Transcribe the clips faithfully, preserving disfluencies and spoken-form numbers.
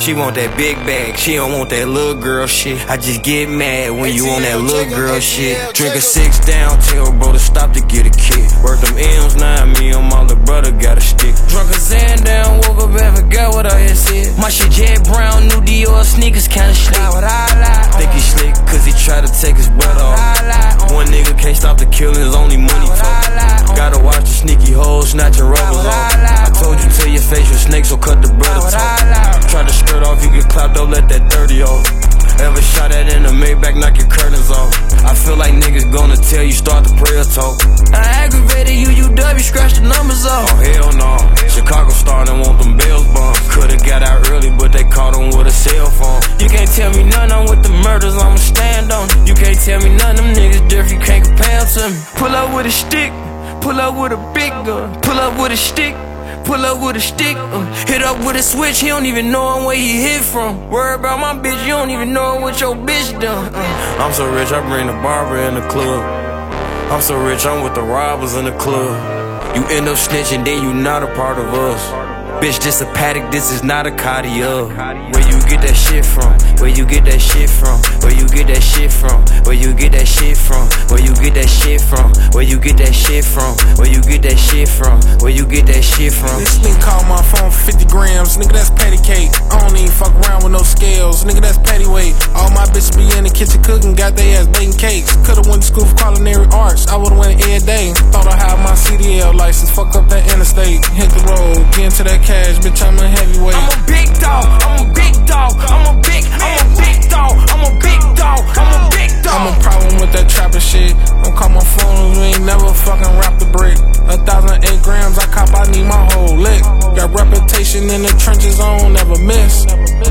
She want that big bag, she don't want that little girl shit. I just get mad when you on that little girl shit. Drink a six down, tell bro to stop to get a kick. Work them M's, now me and my little brother got a stick. Drunk a sand down, woke up and forgot what I had said. My shit jet brown, new Dior sneakers kinda slick. Think he slick cause he tried to take his butt off. One nigga can't stop the killings, only money talk. Gotta watch the sneaky hoes snatching rubbers off. I told you tell your face your snakes will cut the brother talk. Try to skirt off, you get clapped, don't let that dirty off. Ever shot at in the Maybach, knock your curtains off. I feel like niggas gonna tell you start the prayer talk. I aggravated you, U W, scratch the numbers off. Oh hell no, Chicago starting want them bells bumped. Could've got out early, but they caught him with a cell phone. You can't tell me none, I'm with the murders, I'ma stand on it. You can't tell me none, them niggas different, you can't compare to me. Pull up with a stick, pull up with a big gun. Pull up with a stick, pull up with a stick, uh, hit up with a switch, he don't even know where he hit from. Worry about my bitch, you don't even know what your bitch done. uh. I'm so rich, I bring the barber in the club. I'm so rich, I'm with the robbers in the club. You end up snitching, then you not a part of us. Bitch, this a paddock, this is not a Cartier. Where you get that shit from? Where you get that shit from? Where you get that shit from? Where you get that shit from? Where you get that shit from? Where you get that shit from? Where you get that shit from? Where you get that shit from? This nigga called my phone for fifty grams, nigga that's patty cake. I don't even fuck around with no scales, nigga that's patty weight. All my bitches be in the kitchen cooking, got they ass baking cakes. Could've went to school for culinary arts, I would've went every day. Thought I had my C D L license, fuck up that interstate. Hit the road, get into that cash, bitch I'm a heavyweight. I'm a big dog, I'm a big dog, I'm a big, I'm a big dog, I'm a big dog, I'm a big dog. I'm a problem with that trapper shit. Don't call my phone, you ain't never fucking rap the brick. A thousand eight grams, I cop, I need my whole lick. Got reputation in the trenches, I don't ever miss.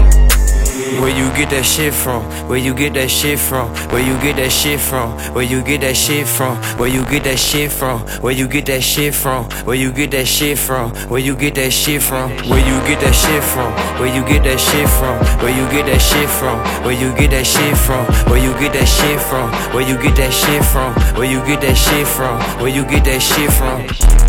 Where you get that shit from? Where you get that shit from? Where you get that shit from? Where you get that shit from? Where you get that shit from? Where you get that shit from? Where you get that shit from? Where you get that shit from? Where you get that shit from? Where you get that shit from? Where you get that shit from? Where you get that shit from? Where you get that shit from? Where you get that shit from? Where you get that shit from? Where you get that shit from?